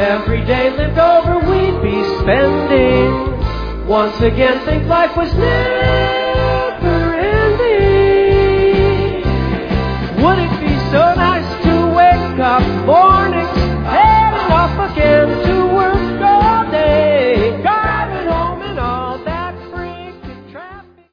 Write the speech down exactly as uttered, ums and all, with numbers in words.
every day lived over we'd be spending. Once again think life was never